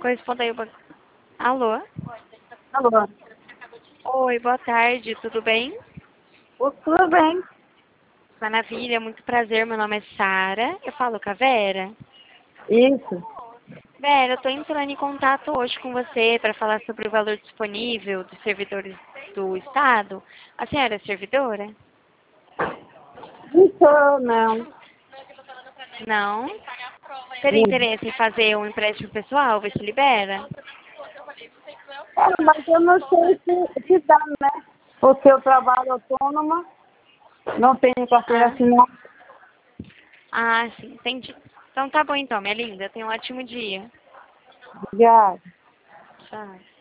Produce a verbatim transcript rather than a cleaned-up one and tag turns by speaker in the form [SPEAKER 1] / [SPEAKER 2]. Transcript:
[SPEAKER 1] Corresponda aí. Bo... Alô?
[SPEAKER 2] Alô?
[SPEAKER 1] Oi, boa tarde, tudo bem?
[SPEAKER 2] Oh, tudo bem?
[SPEAKER 1] Maravilha, muito prazer, meu nome é Sara. Eu falo com a Vera.
[SPEAKER 2] Isso.
[SPEAKER 1] Vera, eu tô entrando em contato hoje com você para falar sobre o valor disponível dos servidores do Estado. A senhora é servidora?
[SPEAKER 2] Não sou, não.
[SPEAKER 1] Não? Teria
[SPEAKER 2] Hum.
[SPEAKER 1] interesse em fazer um empréstimo pessoal, ver se libera?
[SPEAKER 2] É, mas eu não sei se, se dá, né? Porque eu trabalho autônoma, não tenho carteira
[SPEAKER 1] Ah,
[SPEAKER 2] assinada.
[SPEAKER 1] ah, sim, entendi. Então tá bom então, minha linda. Tenha um ótimo dia.
[SPEAKER 2] Já.
[SPEAKER 1] Tchau.